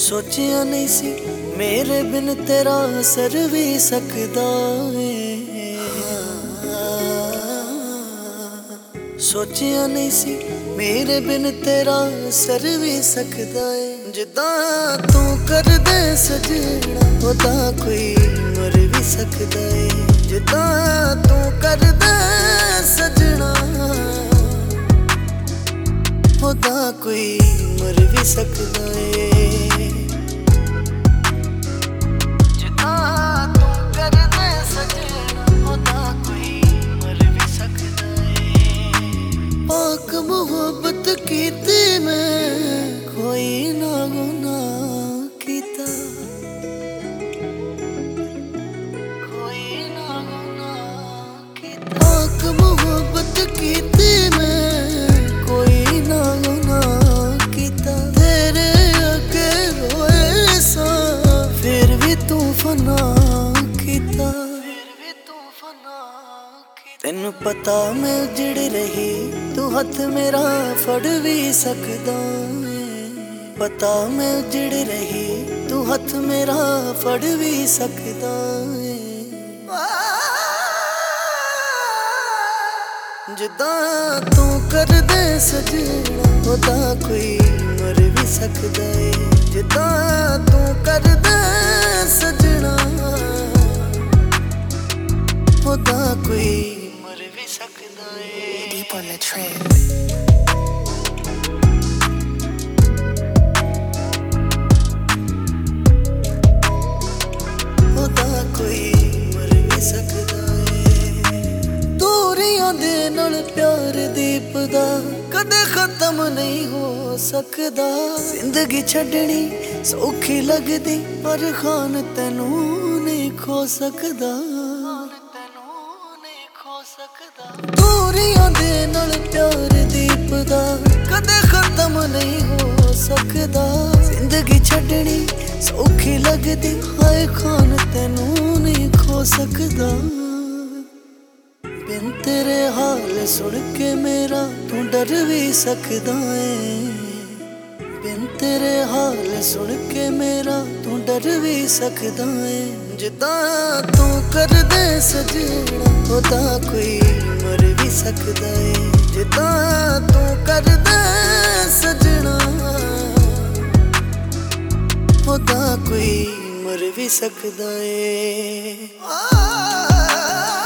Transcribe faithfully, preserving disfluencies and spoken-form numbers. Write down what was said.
सोचिया नहीं सी मेरे बिन तेरा सर भी सकदा है। सोचिया नहीं सी मेरे बिन तेरा सर भी सकदा है। जिदा तू कर दे सजना ओदा कोई मर भी सकदा है। जिदा तू कर दे सजना ओदा कोई मर भी सकदा है। मोहब्बत कीती मैं कोई ना गुनाह कीता, कोई ना गुनाह कीता। पाक मोहब्बत कीती मैं कोई ना गुनाह कीता। तेरे अगे रोए सा फिर भी तू फना कीता, फिर भी तू फना कीता। तेनू पता मैं उजड़ रही तू हथ मेरा फड़ भी सकदा है। पता मैं उजड़ रही तू हथ मेरा फड़ भी सकदा है। जिदा तू कर दे सजना ओदा कोई मर भी सकदा है। जिदा तू कर दे सजना ओदा कोई मर भी सकदा है। Deep on the trend. प्यार दीप दा कदे खत्म नहीं हो सकदा। जिंदगी छड़नी सौखी लगदी पर खान तेनू नहीं खो सकदा। दूरियां दे नाल प्यार दीप दा कदे खत्म नहीं हो सकदा। जिंदगी छड़नी सौखी लगदी हाय खान तेनू नहीं खो सकदा। बिन तेरे हाल सुन के मेरा तू डर भी सकदा है। बिन तेरे हाल सुन के मेरा तू डर भी सकदा है। जिदा तू कर दे सजना ओदा कोई मर भी सकदा है। जिदा तू कर दे सजना ओदा कोई मर भी सकदा है।